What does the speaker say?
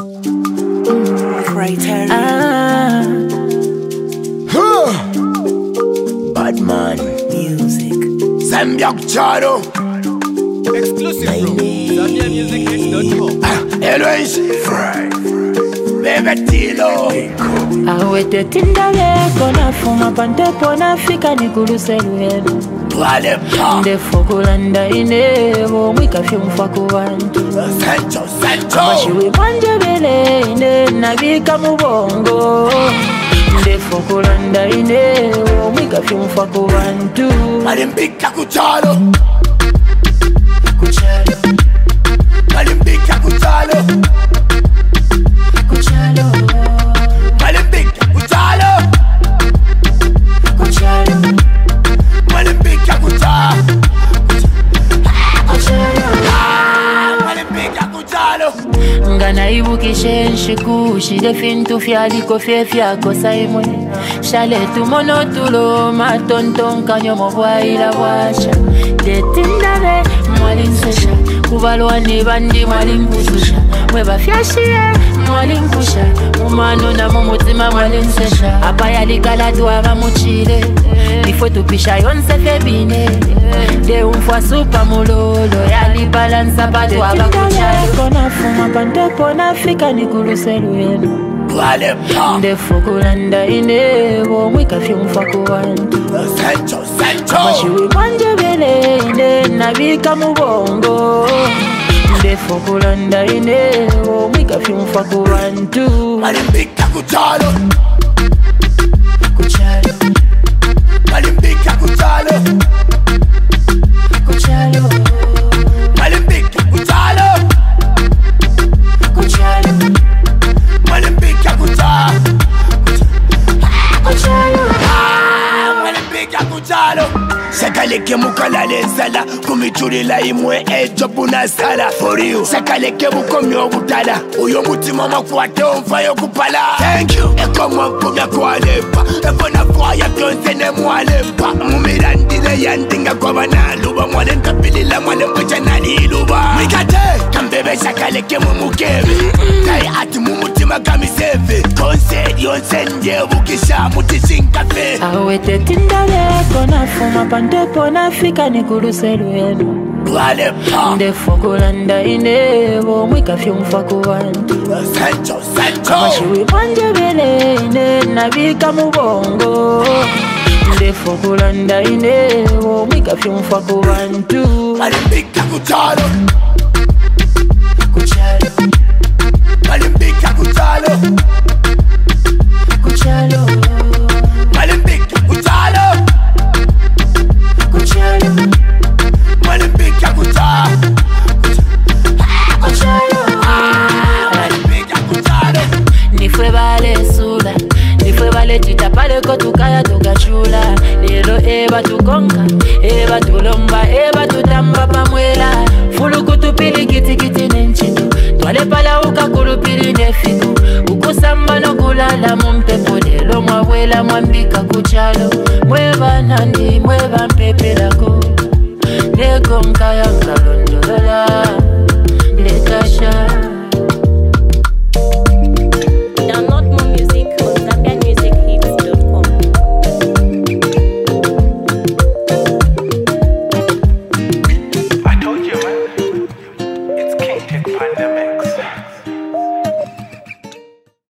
Badman music. Zambiak Charo. Exclusive from ZambiaMusicHits.com. Eloise Fry. Baby Tilo. Awete tindale kona fuma pante pona fika nikuluse luhelu. Wale pa. Nde fokulanda inevo mwika fiumfa kuwantu. Sancho. Mashiwi manje bele ine nabika mubongo. Nde fokulanda inevo mwika fiumfa kuwantu. Malimbika kuchalo. Kuchalo. Malimbika kuchalo. Kuchalo. Malimbika kuchalo. Kuchalo. Malimbika kuchalo. Ngana ibukishe nshikushile fintu fyaliko fye fyako saimwe shale tumono tulo matonton kanyomo bwaila bwasha detindale mwalinsesha kubalwani bandi mwalimpusha mweba fyashie mwalimpusha mumano na mumutima mwalinsesha apa yalikala tuwaba muchile ifo tupisha yonse febine de umfwa supa mulolo yalibalansa batu abakuchalo kona fuma pante pona fika nikuluse luhelu Wale pa. nde fokulanda inevo mwika fiumfa kuwantu Sancho. Mashiwi manje bele ine nabika mubongo nde fokulanda inevo mwika fiumfa kuwantu Malimbika kuchalo. Kuchalo. Malimbika kuchalo. Kuchalo. Malimbika kuchalo. Kuchalo. Malimbika kuchalo. Kuchalo. Malimbika kuchalo. Sakaleke mukalale nsala kumichulila imwe ejobu na sala for you. Sakaleke mukomi obutala uyo mutima makwate onfayo kupala. Thank you. Eko mwampumya kwalepa efona fwaya fyonse ne mwalepa mumirandile yandinga kwa banaluba mwale nkapilila mwale mwecha naliluba mikate kambebe sakaleke mumukebe kai ati mumutima kamiseve konsedi yonse njebukisha mutishinkafe Awete tindale kona fuma pante pona fika nikuluse luhelu Wale pa. nde fokulanda inevo mwika fiumfa kuwantu Sancho. Mashiwi manje bele ine nabika mubongo nde fokulanda inevo mwika fiumfa kuwantu Malimbika kuchalo. Kuchalo. Malimbika kuchalo. Kuchalo. Malimbika kuchalo. Kuchalo. Malimbika kuchalo. Kuchalo. Malimbika kuchalo. Nifwe bale sula nifwe bale titapale ko tukaya tukachula lelo eba tukonga eba tulomba eba tutamba pamwela fulu kutupili kitikiti nenchino twale pala ukakulupili nefiku ukusamba nokulala mumpepo lelo mwawela mwambika kuchalo mweba nandi mweba mpepelako neko nkaya nkalondolola